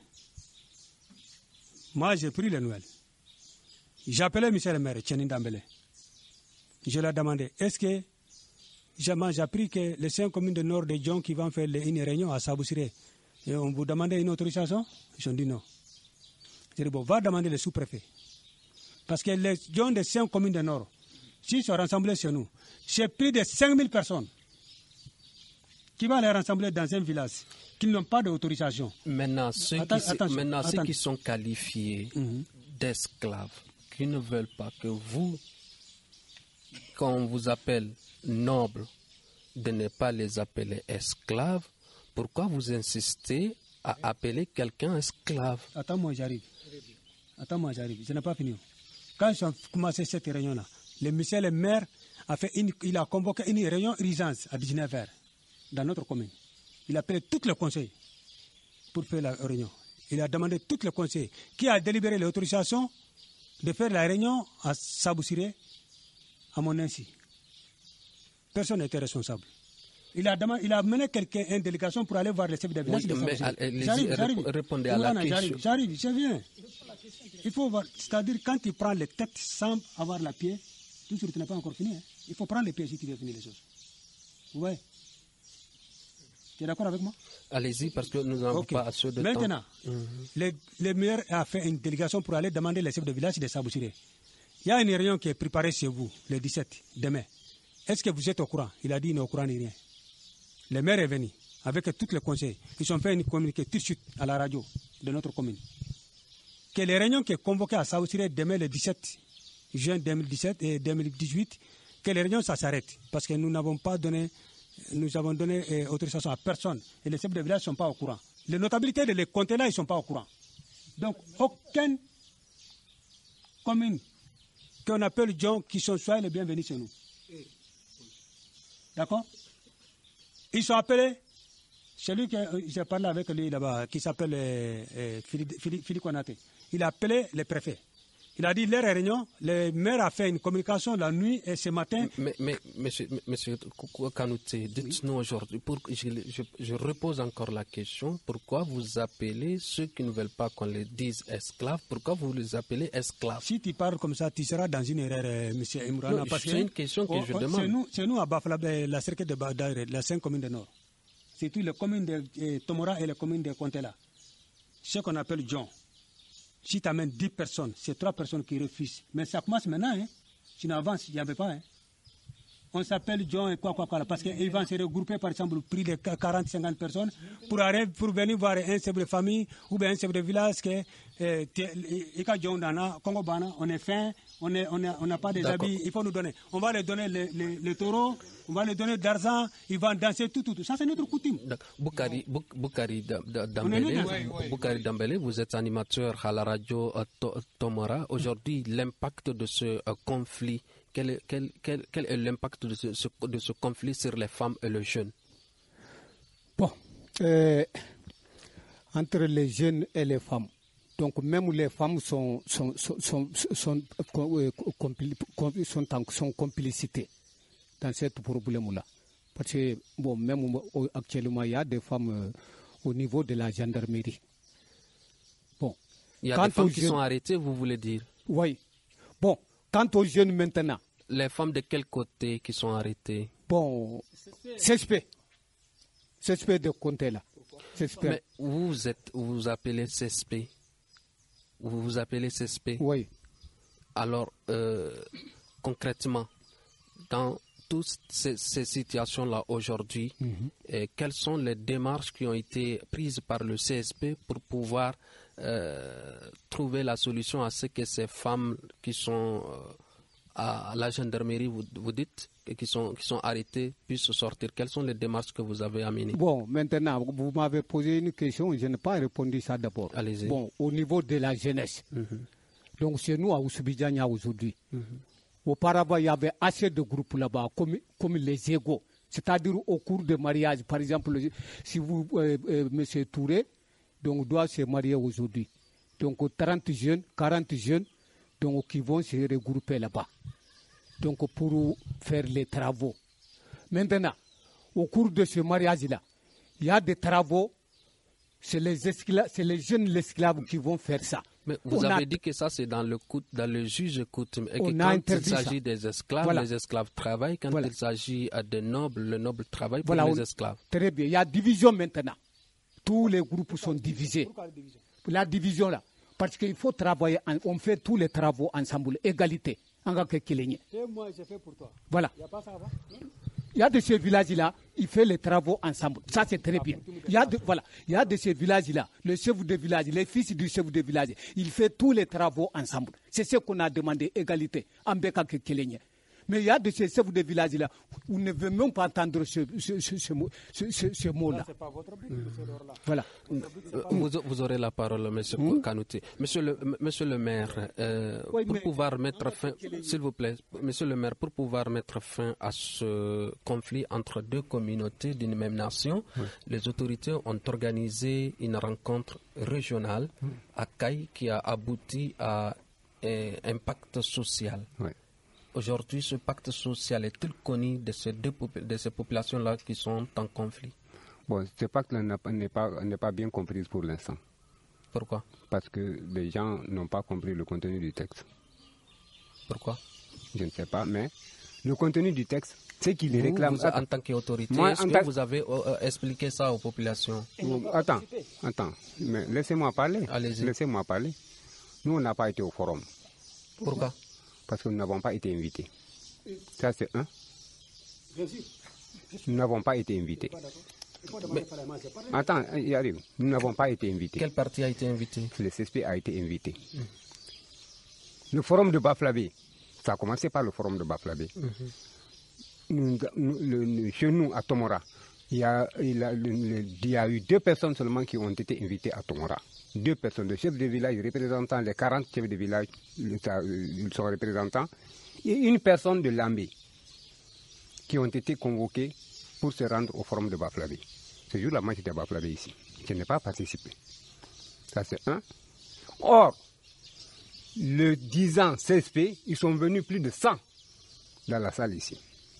Moi, j'ai pris les nouvelles. J'ai appelé M. le maire, Tchenin Dambélé. Je lui ai demandé, est-ce que j'ai appris que les cinq communes du nord de Djon qui vont faire une réunion à Saboussiré, et on vous demandait une autorisation? Ils ont dit non. J'ai dit, bon, va demander le sous-préfet. Parce que les gens des cinq communes du nord, s'ils sont rassemblés chez nous, c'est plus de cinq mille personnes qui vont les rassembler dans un village, qui n'ont pas d'autorisation.
Maintenant, ceux,
Attends,
qui,
attends,
maintenant
attends.
ceux qui sont qualifiés mm-hmm. d'esclaves, qui ne veulent pas que vous, quand on vous appelle noble, de ne pas les appeler esclaves, pourquoi vous insistez a appelé quelqu'un esclave.
Attends, moi j'arrive. Attends, moi j'arrive. Je n'ai pas fini. Quand j'ai commencé cette réunion-là, le monsieur le maire a fait une, il a convoqué une réunion urgence à dix-neuf heures dans notre commune. Il a appelé tous les conseils pour faire la réunion. Il a demandé tous les conseils qui a délibéré l'autorisation de faire la réunion à Saboussiré à mon ainsi. Personne n'était responsable. Il a, demandé, il a mené quelqu'un, une délégation pour aller voir les chefs de village.
Oui, mais j'arrive, j'arrive. Répondez à la question.
J'arrive, je viens. Il faut voir, c'est-à-dire quand tu prends les têtes sans avoir la pied, toujours tu n'as pas encore fini. Hein. Il faut prendre les pieds si tu veux finir les choses. Vous voyez? Tu es d'accord avec moi?
Allez-y, parce que nous n'avons okay. pas assez de
Maintenant,
temps. Maintenant,
mm-hmm. le, le maire a fait une délégation pour aller demander les chefs de village de Saboussiré. Il y a une réunion qui est préparée chez vous, le dix-sept, demain. Est-ce que vous êtes au courant? Il a dit il n'est au courant ni rien. Le maire est venu avec tous les conseils. Ils ont fait une communiqué tout de suite à la radio de notre commune. Que les réunions qui sont convoquées à Saboussiré demain le dix-sept juin deux mille dix-sept et deux mille dix-huit, que les réunions ça s'arrête. Parce que nous n'avons pas donné, nous avons donné euh, autorisation à personne. Et les chefs de village ne sont pas au courant. Les notabilités de les compter là, ils ne sont pas au courant. Donc, aucune commune qu'on appelle John qui sont soyez les bienvenus chez nous. D'accord? Ils sont appelés, celui que euh, j'ai parlé avec lui là-bas, qui s'appelle euh, euh, Philippe Konaté, il a appelé le préfet. Il a dit, leur réunion, le maire a fait une communication la nuit et ce matin.
Mais, mais monsieur, monsieur Kanouté, dites-nous oui. aujourd'hui, pour, je, je, je repose encore la question, pourquoi vous appelez ceux qui ne veulent pas qu'on les dise esclaves, pourquoi vous les appelez esclaves?
Si tu parles comme ça, tu seras dans une erreur, euh, monsieur Imrana.
C'est une question que oh, je oh, demande.
C'est nous, c'est nous à Bafla, la cercle de Badaire, la cinq communes du Nord. C'est tout les communes de eh, Tomora et les communes de Kontela. Ce qu'on appelle John. Si tu amènes dix personnes, c'est trois personnes qui refusent. Mais ça commence maintenant. Hein. Si on avance, il n'y avait pas. Hein. On s'appelle John et quoi, quoi, quoi. Parce qu'ils vont se regrouper, par exemple, prix de quarante à cinquante personnes pour, arriver, pour venir voir un chef de famille ou bien un chef de village que eh, on est faim, on n'a on on on pas des habits, il faut nous donner. On va les donner les, les, les taureaux, on va les donner de l'argent, ils vont danser, tout, tout, tout. Ça, c'est notre coutume.
Boukari, Boukari Dambélé, Boukari Dambélé, vous êtes animateur à la radio Tomora. Aujourd'hui, l'impact de ce conflit, quel est, quel, quel, quel est l'impact de ce, de ce conflit sur les femmes et les jeunes?
Bon, euh, entre les jeunes et les femmes. Donc même les femmes sont, sont, sont, sont, sont, compli, sont en sont complicité dans ce problème-là. Parce que bon, même actuellement, il y a des femmes euh, au niveau de la gendarmerie. Bon.
Il y a des femmes qui jeunes, sont arrêtées, vous voulez dire?
Oui. Bon, quant aux jeunes maintenant.
Les femmes de quel côté qui sont arrêtées?
Bon, C S P. C S P de Comté là. C S P.
Mais vous êtes, vous vous appelez C S P? Vous vous appelez C S P?
Oui.
Alors, euh, concrètement, dans toutes ces, ces situations-là aujourd'hui, mm-hmm. quelles sont les démarches qui ont été prises par le C S P pour pouvoir euh, trouver la solution à ce que ces femmes qui sont euh, à la gendarmerie, vous, vous dites, et qui sont, qui sont arrêtées, puissent sortir? Quelles sont les démarches que vous avez amenées?
Bon, maintenant, vous m'avez posé une question, je n'ai pas répondu ça d'abord.
Allez-y.
Bon, au niveau de la jeunesse, mm-hmm. donc c'est nous à Oussoubidjania aujourd'hui. Mm-hmm. Auparavant, il y avait assez de groupes là-bas, comme, comme les égaux. C'est-à-dire au cours de mariage, par exemple, si vous, euh, euh, M. Touré, donc doit se marier aujourd'hui. Donc trente jeunes, quarante jeunes, donc qui vont se regrouper là-bas. Donc pour faire les travaux. Maintenant, au cours de ce mariage-là, il y a des travaux, c'est les, esclaves, c'est les jeunes esclaves qui vont faire ça.
Mais vous on avez a... dit que ça, c'est dans le, dans le juge coutume. Et que quand il s'agit ça. des esclaves, voilà. les esclaves travaillent. Quand voilà. il s'agit des nobles, le noble travaille pour voilà, les esclaves.
Très bien. Il y a division maintenant. Tous les groupes sont divisés. Pourquoi la division? La division là. Parce qu'il faut travailler, on fait tous les travaux ensemble, égalité. Et
moi, j'ai fait pour toi.
Voilà.
Il y a pas ça avant?
Il y a de ces villages-là, il fait les travaux ensemble. Ça, c'est très bien. Il y a de, voilà. Il y a de ces villages-là, le chef de village, les fils du chef de village, il fait tous les travaux ensemble. C'est ce qu'on a demandé, égalité. Mais il y a de ces chefs de village-là, on ne veut même pas entendre ce, ce, ce, ce, ce, ce, ce mot-là.
C'est pas votre but, mmh.
Voilà.
Vous, vous aurez la parole, monsieur mmh. Kanouté. Monsieur le, monsieur le maire, euh, oui, pour pouvoir mettre fin, s'il vous plaît, monsieur le maire, pour pouvoir mettre fin à ce conflit entre deux communautés d'une même nation, oui. les autorités ont organisé une rencontre régionale mmh. à Caille qui a abouti à un, un pacte social. Oui. Aujourd'hui, ce pacte social est-il connu de ces, deux, de ces populations-là qui sont en conflit?
Bon, ce pacte-là n'est pas, n'est pas bien compris pour l'instant.
Pourquoi?
Parce que les gens n'ont pas compris le contenu du texte.
Pourquoi?
Je ne sais pas, mais le contenu du texte, c'est qu'il les réclame.
Vous, en tant qu'autorité, moi, est-ce que ta... vous avez euh, expliqué ça aux populations?
Attends, attends, mais laissez-moi parler.
Allez-y.
Laissez-moi parler. Nous, on n'a pas été au forum.
Pourquoi?
Parce que nous n'avons pas été invités. Ça, c'est un. Nous n'avons pas été invités. Mais, attends, il arrive. Nous n'avons pas été invités.
Quel parti a été invité?
Le C S P a été invité. Mm. Le forum de Baflabé, ça a commencé par le forum de Baflabé. Mm-hmm. Nous, nous, le, le, chez nous, à Tomora, il y, a, il, a, le, le, il y a eu deux personnes seulement qui ont été invitées à Tomora. Deux personnes, le chef de village représentant les quarante chefs de village, ils sont représentants, et une personne de Lambé qui ont été convoqués pour se rendre au forum de Baflabé. Ce jour-là, moi j'étais à Baflabé ici. Je n'ai pas participé. Ça c'est un. Or, le dix ans C S P, ils sont venus plus de cent dans la salle ici.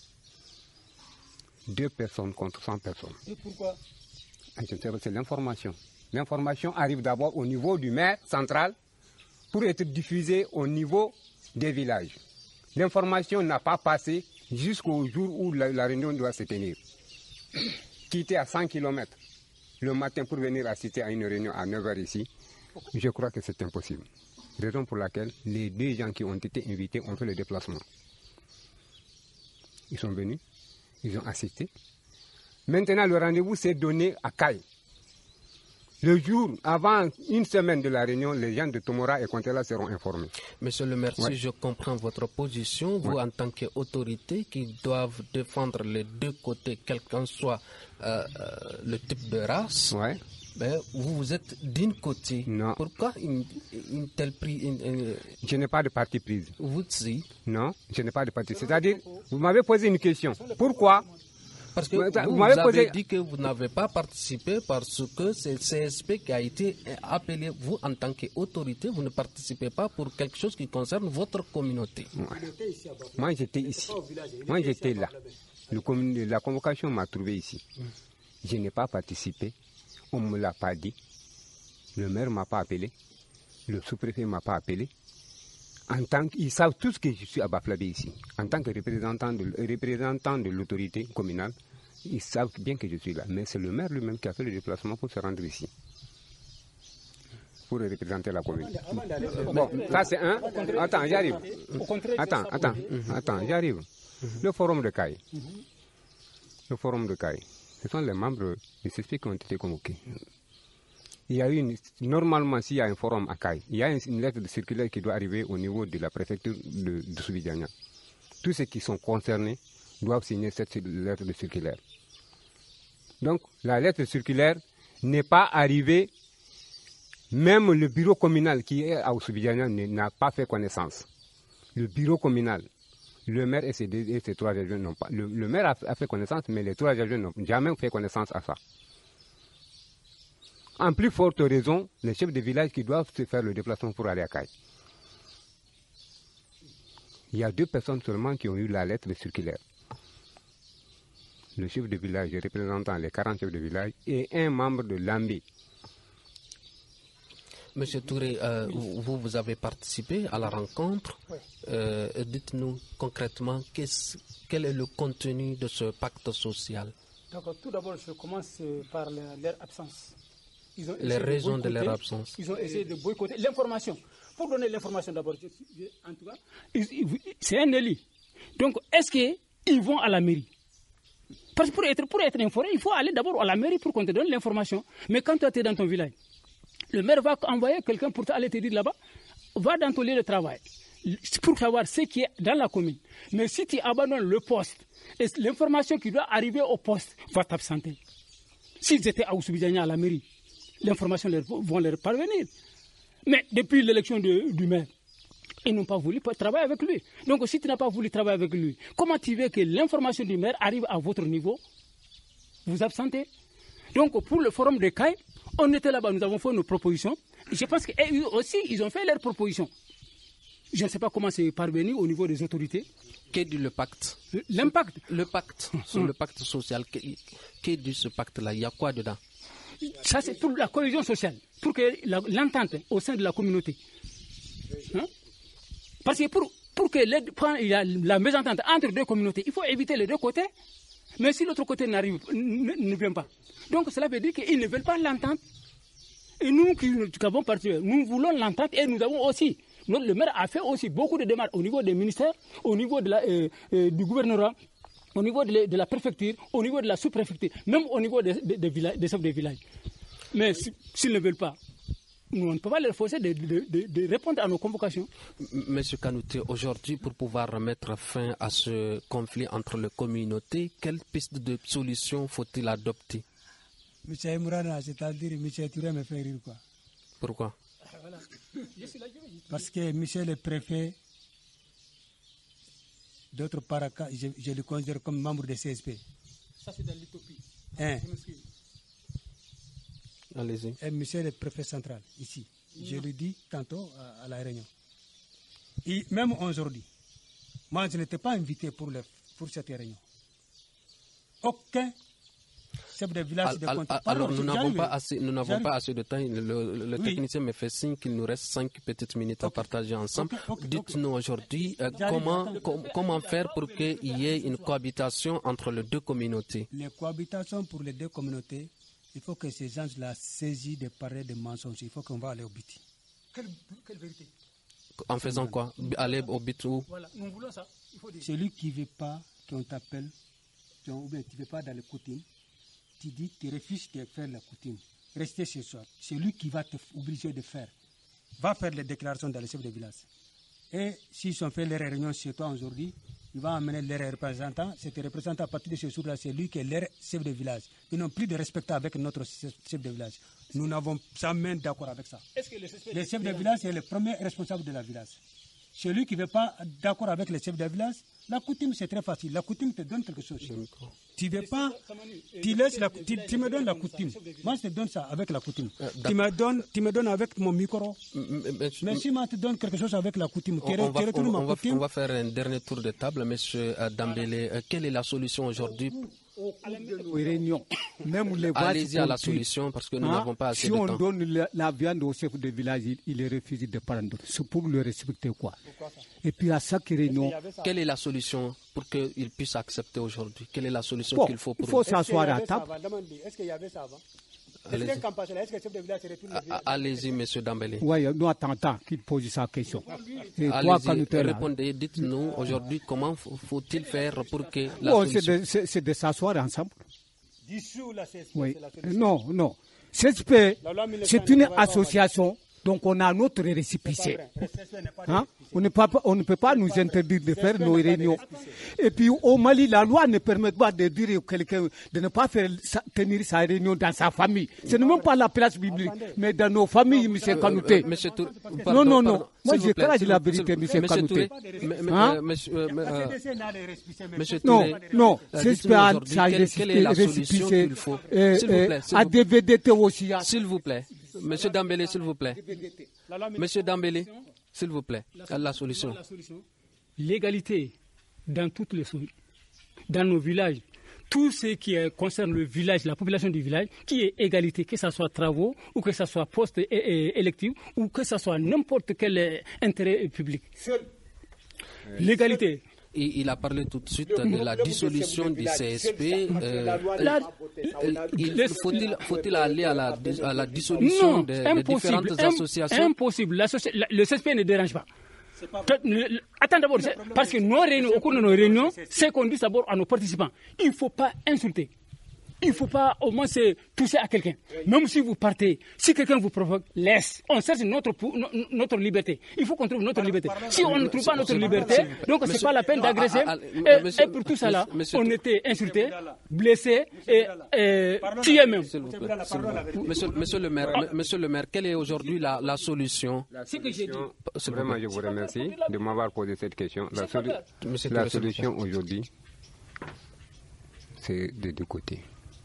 Deux personnes contre cent personnes.
Et pourquoi?
C'est l'information. L'information arrive d'abord au niveau du maire central pour être diffusée au niveau des villages. L'information n'a pas passé jusqu'au jour où la, la réunion doit se tenir. Quitter à cent kilomètres le matin pour venir assister à une réunion à neuf heures ici, je crois que c'est impossible. Raison pour laquelle les deux gens qui ont été invités ont fait le déplacement. Ils sont venus, ils ont assisté. Maintenant, le rendez-vous s'est donné à Caille. Le jour, avant une semaine de la réunion, les gens de Tomora et Kontela seront informés.
Monsieur le maire, ouais. si je comprends votre position, vous, ouais. en tant qu'autorité qui doivent défendre les deux côtés, quel qu'en soit euh, euh, le type de race, ouais. ben, vous, vous êtes d'un côté.
Non.
Pourquoi une, une telle prise une, une...
Je n'ai pas de parti prise.
Vous si.
Non, je n'ai pas de parti. C'est-à-dire, vous m'avez posé une question. Pourquoi?
Parce que vous, vous, vous avez posé... dit que vous n'avez pas participé parce que c'est le C S P qui a été appelé. Vous, en tant qu'autorité, vous ne participez pas pour quelque chose qui concerne votre communauté. Ouais.
Moi, j'étais ici. Moi, j'étais là. Le, la convocation m'a trouvé ici. Je n'ai pas participé. On ne me l'a pas dit. Le maire ne m'a pas appelé. Le sous-préfet ne m'a pas appelé. En tant qu'ils savent tous que je suis à Baflabé ici. En tant que représentant de, représentant de l'autorité communale, ils savent bien que je suis là. Mais c'est le maire lui-même qui a fait le déplacement pour se rendre ici. Pour représenter la commune. Bon, ça c'est un. Attends, j'arrive. Attends, attends, attends, j'arrive. Le forum de Caille. Le forum de Caille. Ce sont les membres du C S P qui ont été convoqués. Il y a une, normalement, s'il y a un forum à Caille, il y a une lettre de circulaire qui doit arriver au niveau de la préfecture de, de Soubidiania. Tous ceux qui sont concernés doivent signer cette lettre de circulaire. Donc, la lettre circulaire n'est pas arrivée, même le bureau communal qui est à Soubidiania n'a pas fait connaissance. Le bureau communal, le maire et ses, et ses trois adjoints n'ont pas. Le, le maire a, a fait connaissance, mais les trois adjoints n'ont jamais fait connaissance à ça. En plus forte raison, les chefs de village qui doivent se faire le déplacement pour aller à Caille. Il y a deux personnes seulement qui ont eu la lettre de circulaire. Le chef de village représentant les quarante chefs de village et un membre de l'Ambi.
Monsieur Touré, euh, vous, vous avez participé à la rencontre. Euh, dites-nous concrètement quel est le contenu de ce pacte social.
D'accord. Tout d'abord, je commence par leur absence. Ils ont
les raisons de, de leur absence.
Ils ont essayé de boycotter l'information. Pour donner l'information d'abord, en tout cas, c'est un élu. Donc, est-ce qu'ils vont à la mairie? Parce que pour être, pour être informé, il faut aller d'abord à la mairie pour qu'on te donne l'information. Mais quand tu es dans ton village, le maire va envoyer quelqu'un pour aller te dire là-bas, va dans ton lieu de travail. pour savoir ce qui est dans la commune. Mais si tu abandonnes le poste, et l'information qui doit arriver au poste va t'absenter. S'ils étaient à Oussoubidiania à la mairie, l'information leur, vont leur parvenir. Mais depuis l'élection de, du maire, ils n'ont pas voulu travailler avec lui. Donc si tu n'as pas voulu travailler avec lui, comment tu veux que l'information du maire arrive à votre niveau? Vous absentez. Donc pour le forum de Caille, on était là-bas, nous avons fait nos propositions. Je pense qu'eux aussi, ils ont fait leurs propositions. Je ne sais pas comment c'est parvenu au niveau des autorités.
Qu'est dit le pacte?
L'impact.
Le pacte, sur le pacte social. Qu'est dit ce pacte-là? Il y a quoi dedans?
Ça, c'est pour la cohésion sociale, pour que la, l'entente au sein de la communauté. Hein? Parce que pour, pour que les, quand il y a la mésentente entre deux communautés, il faut éviter les deux côtés. Mais si l'autre côté n'arrive, ne, ne vient pas. Donc cela veut dire qu'ils ne veulent pas l'entente. Et nous qui, qui avons participé, nous voulons l'entente et nous avons aussi. Notre, le maire a fait aussi beaucoup de démarches au niveau des ministères, au niveau de la, euh, euh, du gouvernorat, au niveau de la, de la préfecture, au niveau de la sous-préfecture, même au niveau des, des, des, villages, des chefs des villages. Mais si, s'ils ne veulent pas, nous on ne peut pas leur forcer de, de, de, de répondre à nos convocations.
Monsieur Kanouté, aujourd'hui, pour pouvoir mettre fin à ce conflit entre les communautés, quelle piste de solution faut-il adopter?
Monsieur Mourana, c'est-à-dire Monsieur Touré me fait rire quoi.
Pourquoi?
Parce que Monsieur le préfet, d'autre part, je, je le considère comme membre de C S P.
Ça c'est dans l'utopie.
Hein?
Allez-y.
Et Monsieur le préfet central, ici. Non. Je le dis tantôt à, à la réunion. Et même aujourd'hui, moi je n'étais pas invité pour, le, pour cette réunion. Aucun chef de village de compte.
Alors nous n'avons pas assez, nous n'avons pas assez de temps. Le, le, le oui. technicien me fait signe qu'il nous reste cinq petites minutes okay. à partager ensemble. Okay, okay, Dites-nous okay. aujourd'hui euh, comment, com, comment faire pour qu'il y ait une cohabitation entre les deux communautés.
Les cohabitations pour les deux communautés, il faut que ces gens-là saisissent des pareils de mensonges. Il faut qu'on va aller au but.
Quelle, quelle vérité?
En faisant quoi? Aller au but où?
Voilà, nous voulons ça. Il faut dire.
Celui qui ne veut pas qu'on t'appelle, ou bien tu ne veux pas dans les coutumes, tu dis, tu refuses de faire la coutume. Restez chez soi. C'est lui qui va t'obliger de faire. Va faire les déclarations dans les chefs de village. Et s'ils ont fait leur réunion chez toi aujourd'hui, il va amener leurs représentants. Cet représentant, à partir de ce jour-là, c'est lui qui est leur chef de village. Ils n'ont plus de respect avec notre chef de village. Nous n'avons jamais d'accord avec ça. Est-ce que le chef le chef de village est le premier responsable de la village. Celui qui ne veut pas d'accord avec le chef de village, la coutume c'est très facile. La coutume te donne quelque chose. Tu veux pas, tu laisses la, tu, tu me donnes la coutume. Moi je te donne ça avec la coutume. Euh, tu me donnes, tu me donnes avec mon micro. Mais si moi te donne quelque chose avec la coutume, tu retournes ma coutume.
On va faire un dernier tour de table, Monsieur Dambélé. Euh, quelle est la solution aujourd'hui?
Au cours de nos réunions, même les
allez-y à la solution parce que nous n'avons pas assez
si
de temps.
Si on donne la, la viande au chef de village, il, il refuse de prendre. C'est pour le respecter quoi. Et puis à chaque réunion,
quelle est la solution pour qu'il puisse accepter aujourd'hui? Quelle est la solution
bon,
qu'il faut pour
il faut s'asseoir à table.
Est-ce qu'il y avait ça avant?
Allez-y, Monsieur Dambélé.
Oui, nous attendons qu'il pose sa question.
Allez-y, répondez, dites-nous aujourd'hui comment faut-il faire pour que la
oh,
solution...
C'est de, c'est de s'asseoir ensemble. Oui. Non, non. C S P, c'est une association, donc on a notre récépissé. Hein? On, ne peut pas, on ne peut pas nous interdire de faire nos réunions. Et puis au Mali, la loi ne permet pas de dire à quelqu'un de ne pas faire, tenir sa réunion dans sa famille. Ce n'est même pas la place publique, mais dans nos familles, M. Kanouté.
Euh, euh, Tour...
Non, non, non. Moi, j'ai courage de la vérité, M. Kanouté. Non, non. C'est
quelle est la solution qu'il faut? S'il vous plaît.
À D V D T aussi.
S'il vous plaît. Monsieur Dambélé, s'il vous plaît. Monsieur Dambélé, s'il vous plaît. La solution.
L'égalité dans toutes les dans nos villages. Tout ce qui concerne le village, la population du village, qui est égalité, que ce soit travaux, ou que ce soit poste électif, ou que ce soit n'importe quel intérêt public. L'égalité.
Il a parlé tout de suite de la dissolution du C S P. Euh, la, il, faut-il, faut-il aller à la, à la dissolution des de différentes associations?
Impossible. La, le C S P ne dérange pas. Attends d'abord, parce que nos réunions, au cours de nos réunions, c'est qu'on dit d'abord à nos participants, il ne faut pas insulter. il ne faut pas au moins se toucher à quelqu'un. Même si vous partez, si quelqu'un vous provoque, laisse. On cherche notre, notre liberté. Il faut qu'on trouve notre liberté. Si on ne trouve pas notre liberté, donc ce n'est pas la peine d'agresser. Et, et pour tout ça là, on était insultés, blessés et, et tués même.
Monsieur, monsieur le maire, monsieur le maire, quelle est aujourd'hui la, la solution?
Ce que j'ai dit. Vraiment, je vous remercie de m'avoir posé cette question. La, solu la solution aujourd'hui, c'est de deux côtés.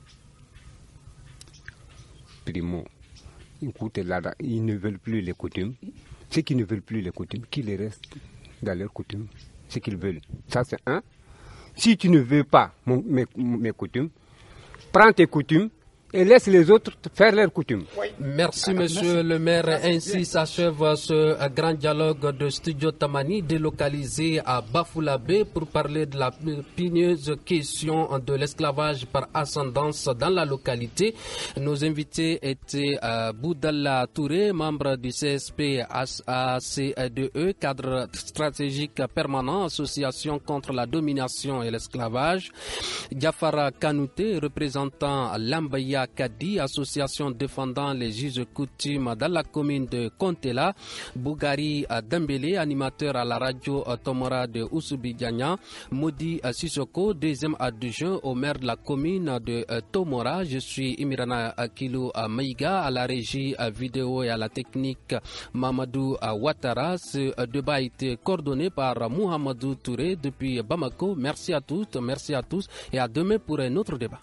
Primo, écoute, là, ils ne veulent plus les coutumes. Ceux qui ne veulent plus les coutumes, qu'ils restent dans leurs coutumes, ce qu'ils veulent. Ça, c'est un. Si tu ne veux pas mon, mes, mes coutumes, prends tes coutumes et laisse les autres faire leurs coutumes.
Merci, monsieur le maire. Ainsi s'achève ce grand dialogue de Studio Tamani délocalisé à Bafoullabé pour parler de la pineuse question de l'esclavage par ascendance dans la localité. Nos invités étaient euh, Boudalla Touré, membre du C S P A C deux E, cadre stratégique permanent, association contre la domination et l'esclavage. Diafara Kanouté, représentant l'Ambaya Kadi, association défendant les juges coutumes dans la commune de Kontela. Bougari Dembélé, animateur à la radio Tomora de Oussoubi-Diagna. Modi Sissoko, deuxième adjoint au maire de la commune de Tomora. Je suis Imirana Akilou Maïga, à la régie vidéo et à la technique Mamadou Ouattara. Ce débat a été coordonné par Mohamedou Touré depuis Bamako. Merci à toutes, merci à tous et à demain pour un autre débat.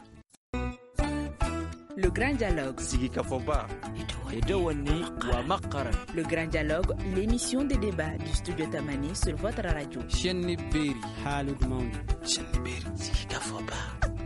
Le grand dialogue. Le grand dialogue, l'émission des débats du studio Tamani sur votre radio.
Shenni Beri. Halud Maund. Shenni Beri. Sigi Kafoba.